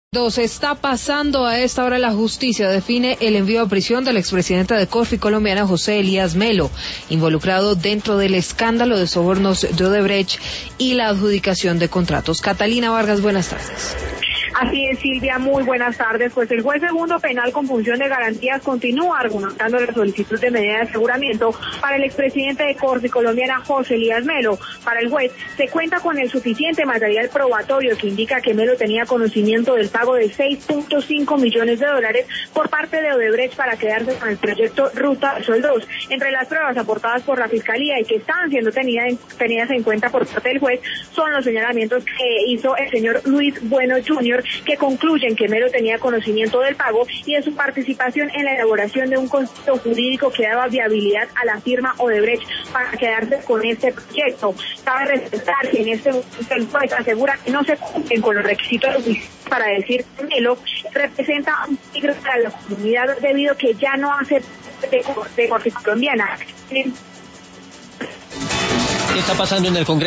Está pasando a esta hora. La justicia define el envío a prisión del expresidente de Corfi Colombiana, José Elías Melo, involucrado dentro del escándalo de sobornos de Odebrecht y la adjudicación de contratos. Catalina Vargas, buenas tardes. Así es, Silvia, muy buenas tardes. Pues el juez segundo penal con función de garantías continúa argumentando la solicitud de medida de aseguramiento para el expresidente de Corfi Colombiana, José Elías Melo. Para el juez, se cuenta con el suficiente material probatorio que indica que Melo tenía conocimiento del pago de 6.5 millones de dólares por parte de Odebrecht para quedarse con el proyecto Ruta del Sol 2. Entre las pruebas aportadas por la Fiscalía y que estaban siendo tenidas en cuenta por parte del juez son los señalamientos que hizo el señor Luis Bueno Jr., que concluyen que Melo tenía conocimiento del pago y de su participación en la elaboración de un concepto jurídico que daba viabilidad a la firma Odebrecht para quedarse con este proyecto. Cabe resaltar que en este momento el juez asegura que no se cumplen con los requisitos para decir que Melo representa un peligro para la comunidad debido a que ya no hace de Corfi Colombiana. ¿Qué está pasando en el Congreso?